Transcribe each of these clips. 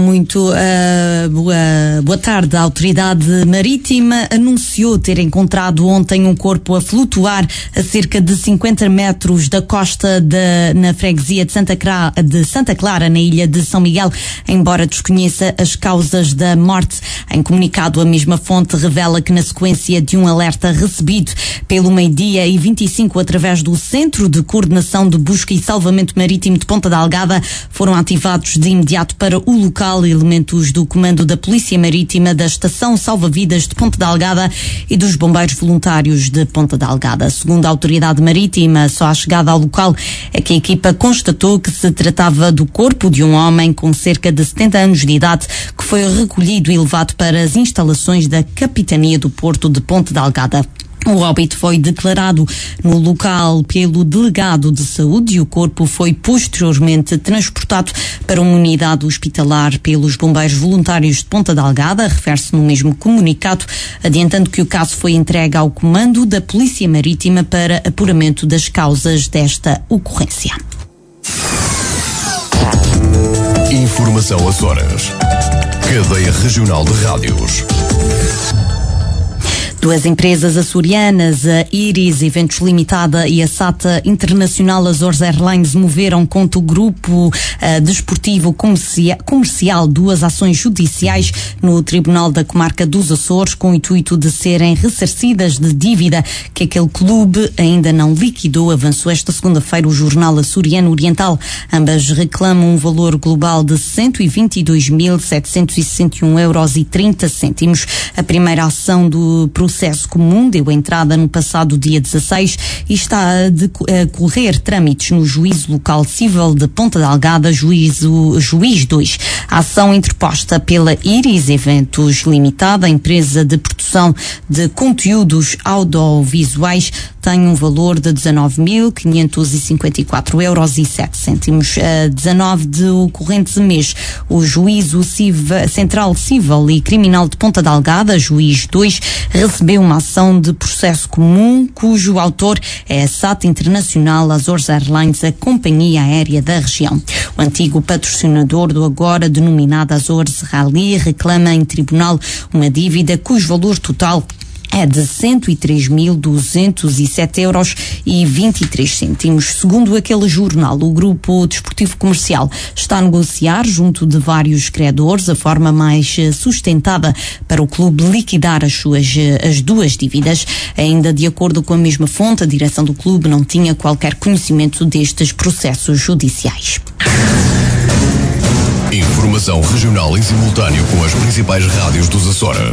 muito boa tarde. A Autoridade Marítima anunciou ter encontrado ontem um corpo a flutuar a cerca de 50 metros da costa na freguesia de Santa Clara, na ilha de São Miguel, embora desconheça as causas da morte. Em comunicado, a mesma fonte revela que, na sequência de um alerta recebido pelo 12h25 através do Centro de Coordenação de Busca e Salvamento Marítimo de Ponta Delgada, foram ativados de imediato para o local elementos do Comando da Polícia Marítima, da Estação Salva-Vidas de Ponta Delgada e dos Bombeiros Voluntários de Ponta Delgada. Segundo a Autoridade Marítima, só à chegada ao local é que a equipa constatou que se tratava do corpo de um homem com cerca de 70 anos de idade, que foi recolhido e levado para as instalações da Capitania do Porto de Ponta Delgada. O óbito foi declarado no local pelo delegado de saúde e o corpo foi posteriormente transportado para uma unidade hospitalar pelos Bombeiros Voluntários de Ponta Delgada, refere-se no mesmo comunicado, adiantando que o caso foi entregue ao Comando da Polícia Marítima para apuramento das causas desta ocorrência. Informação Açores. Cadeia Regional de Rádios. Duas empresas açorianas, a Iris Eventos Limitada e a SATA Internacional Azores Airlines, moveram contra o grupo desportivo comercial duas ações judiciais no Tribunal da Comarca dos Açores, com o intuito de serem ressarcidas de dívida que aquele clube ainda não liquidou, avançou esta segunda-feira o jornal Açoriano Oriental. Ambas reclamam um valor global de 122.761,30 €. A primeira ação do processo comum deu entrada no passado dia 16 e está a decorrer trâmites no Juízo Local Civil de Ponta Delgada, Juiz 2. A ação interposta pela Iris Eventos Limitada, a empresa de produção de conteúdos audiovisuais, tem um valor de 19.554,07 €. A 19 do corrente mês, o Juízo Central Civil e Criminal de Ponta Delgada, Juiz 2, recebeu uma ação de processo comum cujo autor é a SATA Internacional Azores Airlines, a companhia aérea da região. O antigo patrocinador do agora denominado Azores Rally reclama em tribunal uma dívida cujo valor total é de 103.207,23 €. Segundo aquele jornal, o grupo desportivo comercial está a negociar junto de vários credores a forma mais sustentada para o clube liquidar as duas dívidas. Ainda de acordo com a mesma fonte, a direção do clube não tinha qualquer conhecimento destes processos judiciais. Informação regional em simultâneo com as principais rádios dos Açores.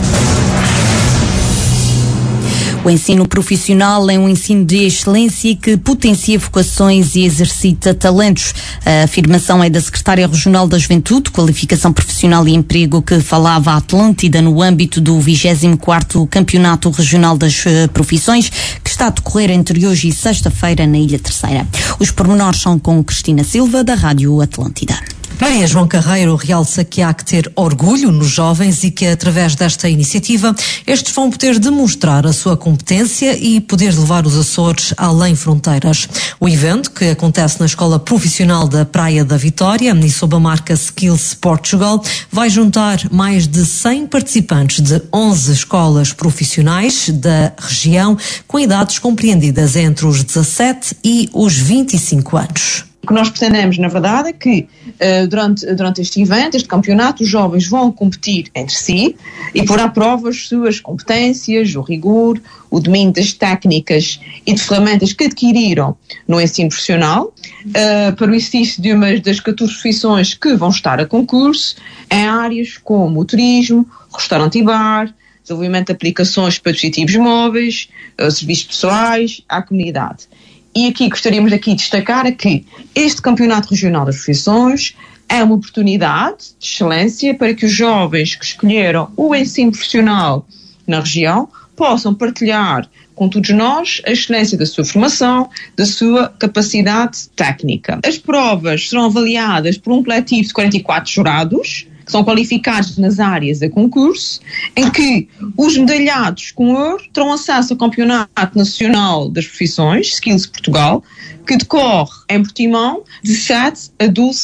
O ensino profissional é um ensino de excelência que potencia vocações e exercita talentos. A afirmação é da Secretária Regional da Juventude, Qualificação Profissional e Emprego, que falava à Atlântida no âmbito do 24º Campeonato Regional das Profissões, que está a decorrer entre hoje e sexta-feira na Ilha Terceira. Os pormenores são com Cristina Silva, da Rádio Atlântida. Maria João Carreiro realça que há que ter orgulho nos jovens e que, através desta iniciativa, estes vão poder demonstrar a sua competência e poder levar os Açores além fronteiras. O evento, que acontece na Escola Profissional da Praia da Vitória e sob a marca Skills Portugal, vai juntar mais de 100 participantes de 11 escolas profissionais da região, com idades compreendidas entre os 17 e os 25 anos. O que nós pretendemos, na verdade, é que durante este evento, este campeonato, os jovens vão competir entre si e pôr à prova as suas competências, o rigor, o domínio das técnicas e de ferramentas que adquiriram no ensino profissional, para o exercício de uma das 14 profissões que vão estar a concurso, em áreas como o turismo, restaurante e bar, desenvolvimento de aplicações para dispositivos móveis, serviços pessoais à comunidade. E aqui gostaríamos de destacar que este Campeonato Regional das Profissões é uma oportunidade de excelência para que os jovens que escolheram o ensino profissional na região possam partilhar com todos nós a excelência da sua formação, da sua capacidade técnica. As provas serão avaliadas por um coletivo de 44 jurados, que são qualificados nas áreas a concurso, em que os medalhados com ouro terão acesso ao Campeonato Nacional das Profissões, Skills Portugal, que decorre em Portimão de 7 a 12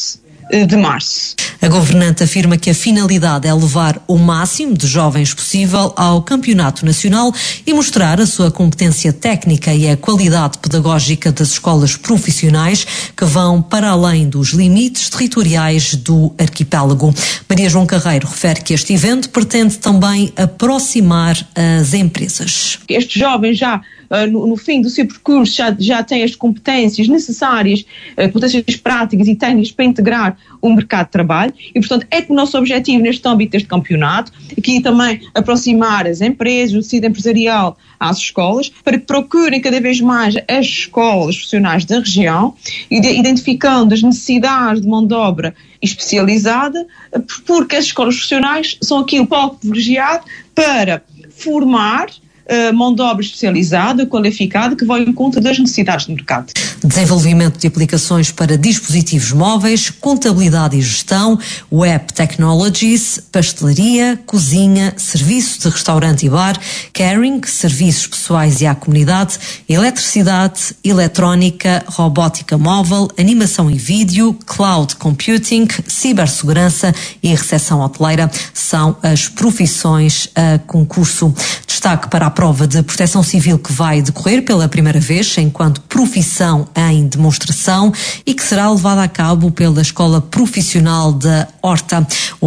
de março. A governante afirma que a finalidade é levar o máximo de jovens possível ao campeonato nacional e mostrar a sua competência técnica e a qualidade pedagógica das escolas profissionais que vão para além dos limites territoriais do arquipélago. Maria João Carreiro refere que este evento pretende também aproximar as empresas. Estes jovens já no fim do seu percurso já têm as competências necessárias, competências práticas e técnicas para integrar o mercado de trabalho e, portanto, é que o nosso objetivo neste âmbito deste campeonato, aqui também aproximar as empresas, o tecido empresarial às escolas, para que procurem cada vez mais as escolas profissionais da região, identificando as necessidades de mão de obra especializada, porque as escolas profissionais são aqui o palco privilegiado para formar mão de obra especializada, qualificada, que vai ao encontro das necessidades do mercado. Desenvolvimento de aplicações para dispositivos móveis, contabilidade e gestão, web technologies, pastelaria, cozinha, serviço de restaurante e bar, caring, serviços pessoais e à comunidade, eletricidade, eletrónica, robótica móvel, animação e vídeo, cloud computing, cibersegurança e recepção hoteleira são as profissões a concurso. Destaque para a prova de proteção civil que vai decorrer pela primeira vez enquanto profissão em demonstração e que será levada a cabo pela Escola Profissional da Horta. O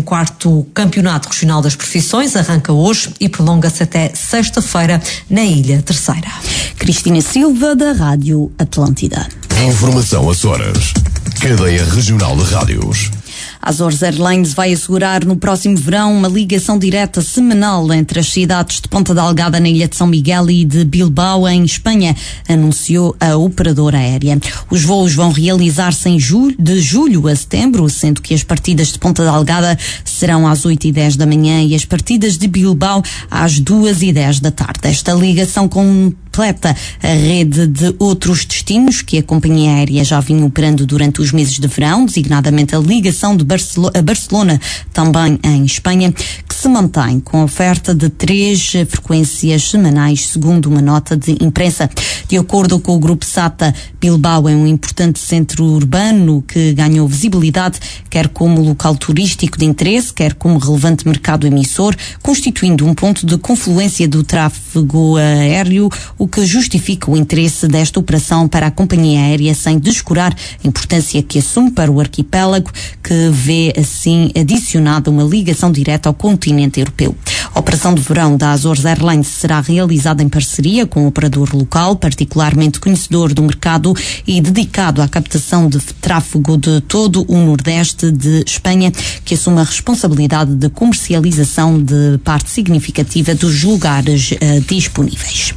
24º Campeonato Regional das Profissões arranca hoje e prolonga-se até sexta-feira na Ilha Terceira. Cristina Silva, da Rádio Atlântida. Informação Açores. Cadeia Regional de Rádios. A Azores Airlines vai assegurar no próximo verão uma ligação direta semanal entre as cidades de Ponta Delgada, na Ilha de São Miguel, e de Bilbao, em Espanha, anunciou a operadora aérea. Os voos vão realizar-se de julho a setembro, sendo que as partidas de Ponta Delgada serão às 8h10 da manhã e as partidas de Bilbao às 2h10 da tarde. Esta ligação completa a rede de outros destinos que a companhia aérea já vinha operando durante os meses de verão, designadamente a ligação de Barcelona, também em Espanha, que se mantém com a oferta de 3 frequências semanais, segundo uma nota de imprensa. De acordo com o grupo SATA, Bilbao é um importante centro urbano que ganhou visibilidade, quer como local turístico de interesse, quer como relevante mercado emissor, constituindo um ponto de confluência do tráfego aéreo, o que justifica o interesse desta operação para a companhia aérea, sem descurar a importância que assume para o arquipélago, que vê assim adicionada uma ligação direta ao continente europeu. A operação de verão da Azores Airlines será realizada em parceria com um operador local, particularmente conhecedor do mercado e dedicado à captação de tráfego de todo o Nordeste de Espanha, que assume a responsabilidade de comercialização de parte significativa dos lugares disponíveis.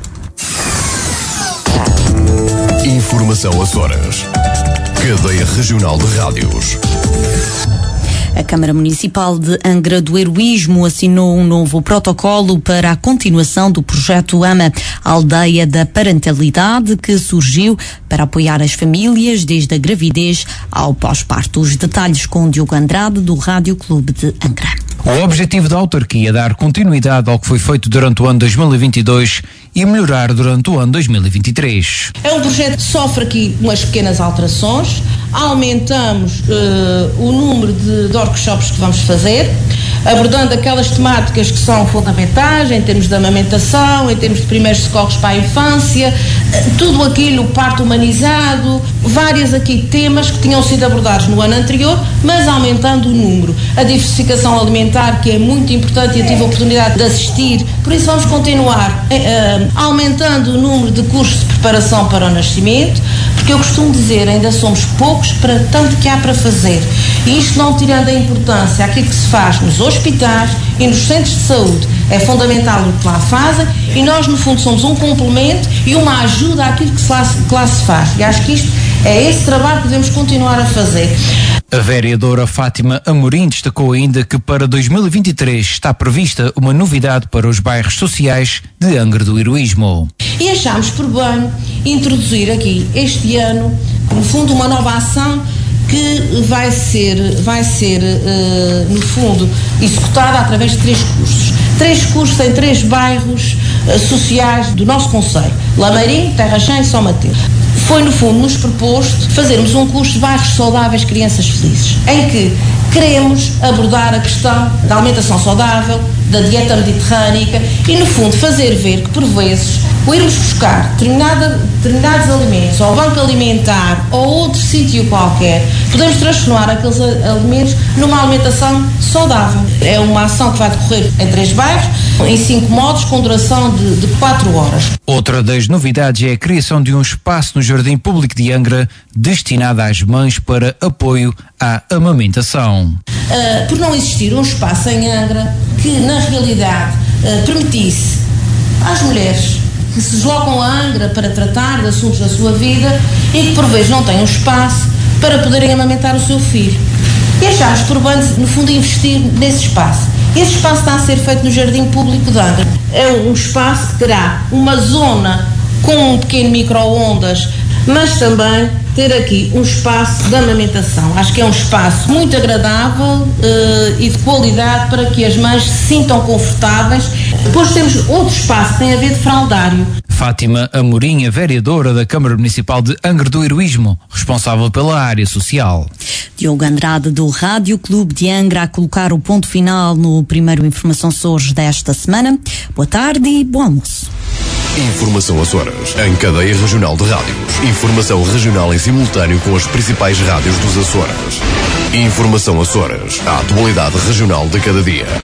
Informação Açores. Cadeia Regional de Rádios. A Câmara Municipal de Angra do Heroísmo assinou um novo protocolo para a continuação do projeto AMA, Aldeia da Parentalidade, que surgiu para apoiar as famílias desde a gravidez ao pós-parto. Os detalhes com Diogo Andrade, do Rádio Clube de Angra. O objetivo da autarquia é dar continuidade ao que foi feito durante o ano 2022 e melhorar durante o ano 2023. É um projeto que sofre aqui umas pequenas alterações. Aumentamos o número de workshops que vamos fazer, abordando aquelas temáticas que são fundamentais em termos de amamentação, em termos de primeiros socorros para a infância, tudo aquilo, parto humanizado, vários aqui temas que tinham sido abordados no ano anterior, mas aumentando o número. A diversificação alimentar, que é muito importante e eu tive a oportunidade de assistir, por isso vamos continuar aumentando o número de cursos de preparação para o nascimento, porque eu costumo dizer, ainda somos poucos para tanto que há para fazer. E isto não tirando a importância àquilo que se faz nos hospitais e nos centros de saúde. É fundamental o que lá fazem e nós, no fundo, somos um complemento e uma ajuda àquilo que lá se faz. E acho que isto é esse trabalho que devemos continuar a fazer. A vereadora Fátima Amorim destacou ainda que para 2023 está prevista uma novidade para os bairros sociais de Angra do Heroísmo. E achámos por bem introduzir aqui este ano, no fundo, uma nova ação que vai ser no fundo, executada através de 3 cursos. 3 cursos em 3 bairros sociais do nosso concelho: Lameirinho, Terra Chã e São Mateus. foi no fundo nos proposto fazermos um curso de bairros saudáveis, crianças felizes, em que queremos abordar a questão da alimentação saudável, da dieta mediterrânica e no fundo fazer ver que por vezes o irmos buscar determinados alimentos ao banco alimentar ou outro sítio qualquer, podemos transformar aqueles alimentos numa alimentação saudável. É uma ação que vai decorrer em 3 bairros, em 5 modos, com duração de 4 horas. Outra das novidades é a criação de um espaço no Jardim Público de Angra destinado às mães para apoio à amamentação. Por não existir um espaço em Angra que na realidade permitisse às mulheres que se deslocam a Angra para tratar de assuntos da sua vida e que por vezes não têm um espaço para poderem amamentar o seu filho. E achámos por bem, no fundo, investir nesse espaço. Esse espaço está a ser feito no Jardim Público de Angra. É um espaço que terá uma zona com um pequeno micro-ondas, mas também ter aqui um espaço de amamentação. Acho que é um espaço muito agradável e de qualidade para que as mães se sintam confortáveis. Depois temos outro espaço que tem a ver de fraldário. Fátima Amorim, a vereadora da Câmara Municipal de Angra do Heroísmo, responsável pela área social. Diogo Andrade, do Rádio Clube de Angra, a colocar o ponto final no primeiro Informação Açores desta semana. Boa tarde e bom almoço. Informação Açores, em cadeia regional de rádios. Informação regional em simultâneo com as principais rádios dos Açores. Informação Açores, a atualidade regional de cada dia.